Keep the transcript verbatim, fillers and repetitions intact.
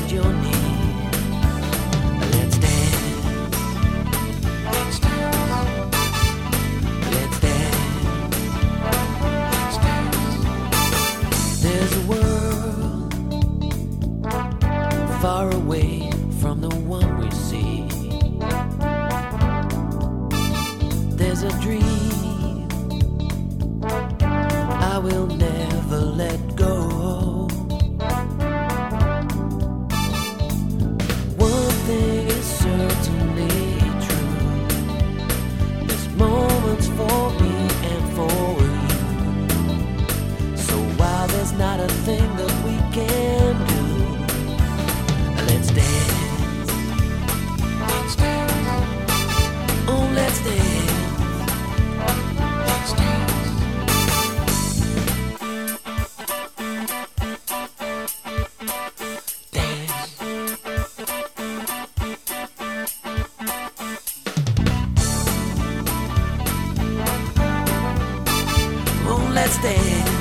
bend your knee. Let's dance. Let's dance. Let's dance. Let's dance. There's a world far away from the one we see. There's a dream I will never let go. One thing is certainly true. This moment's for me and for you. So while there's not a thing that we can do, let's dance. Let's dance. Oh, let's dance. Let's dance. Let's dance.